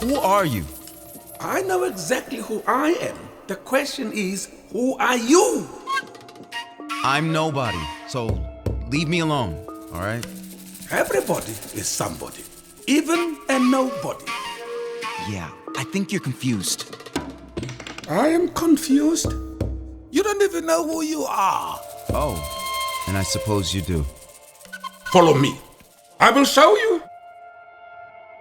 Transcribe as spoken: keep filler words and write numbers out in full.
Who are you? I know exactly who I am. The question is, who are you? I'm nobody, so leave me alone, all right? Everybody is somebody, even a nobody. Yeah, I think you're confused. I am confused. You don't even know who you are. Oh, and I suppose you do. Follow me. I will show you.